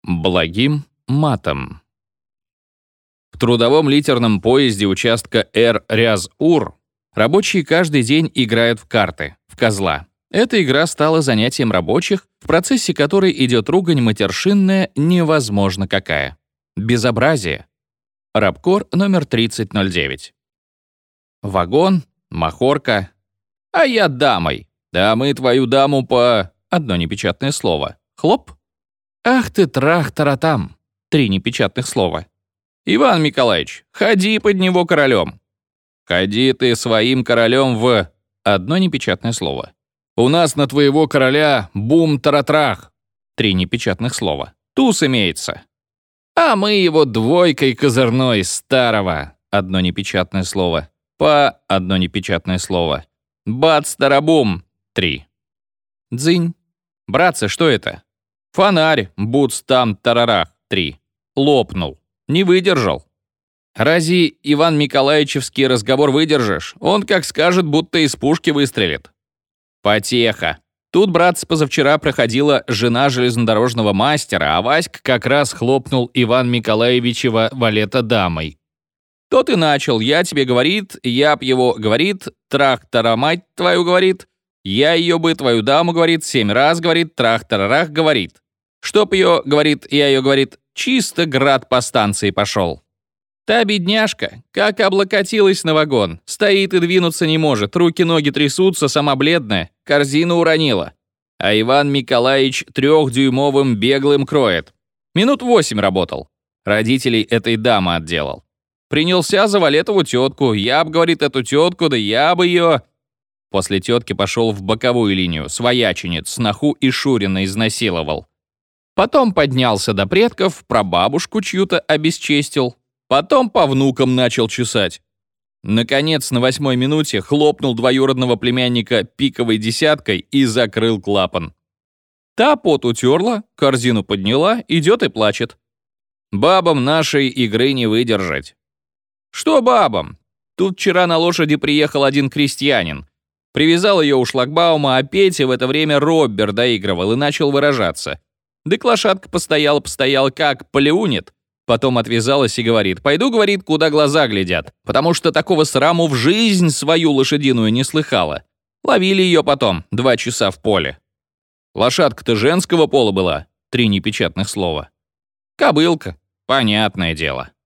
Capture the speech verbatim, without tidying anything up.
Благим матом. В трудовом литерном поезде участка Эр-Ряз-Ур рабочие каждый день играют в карты, в козла. Эта игра стала занятием рабочих, в процессе которой идет ругань матершинная невозможно какая. Безобразие. Рабкор номер тридцать ноль девять. Вагон, махорка. А я дамой. Да мы твою даму по... Одно непечатное слово. Хлоп. Ах ты трах-таратам. Три непечатных слова. Иван Николаевич, ходи под него королем. Ходи ты своим королем в... Одно непечатное слово. У нас на твоего короля бум-таратрах. Три непечатных слова. Туз имеется. А мы его двойкой козырной старого. Одно непечатное слово. По... Одно непечатное слово. Бац-тарабум. Три. Дзынь. Братцы, что это? Фонарь, буц-там-тарарах. Три. Лопнул. Не выдержал. Разве Иван Николаевичевский разговор выдержишь? Он как скажет, будто из пушки выстрелит. Потеха. Тут, братцы, позавчера проходила жена железнодорожного мастера, а Васька как раз хлопнул Иван Николаевичева валета дамой. Тот и начал. Я тебе, говорит, я б его, говорит, трах-тара мать твою, говорит, я ее бы, твою даму, говорит, семь раз, говорит, трах-тарарах, говорит. Чтоб ее, говорит, я ее, говорит, чисто град по станции пошел. Та бедняжка, как облокотилась на вагон, стоит и двинуться не может, руки-ноги трясутся, сама бледная, корзину уронила. А Иван Николаевич трехдюймовым беглым кроет. Минут восемь работал. Родителей этой дамы отделал. Принялся за валетову тетку, я б, говорит, эту тетку, да я бы ее... После тетки пошел в боковую линию, свояченец, сноху и Шурина изнасиловал. Потом поднялся до предков, прабабушку чью-то обесчестил. Потом по внукам начал чесать. Наконец, на восьмой минуте хлопнул двоюродного племянника пиковой десяткой и закрыл клапан. Та пот утерла, корзину подняла, идет и плачет. Бабам нашей игры не выдержать. Что бабам? Тут вчера на лошади приехал один крестьянин. Привязал ее у шлагбаума, а Петя в это время роббер доигрывал и начал выражаться. Дык лошадка постояла-постояла, как плюнет. Потом отвязалась и говорит, пойду, говорит, куда глаза глядят, потому что такого сраму в жизнь свою лошадиную не слыхала. Ловили ее потом, два часа в поле. Лошадка-то женского пола была, три непечатных слова. Кобылка, понятное дело.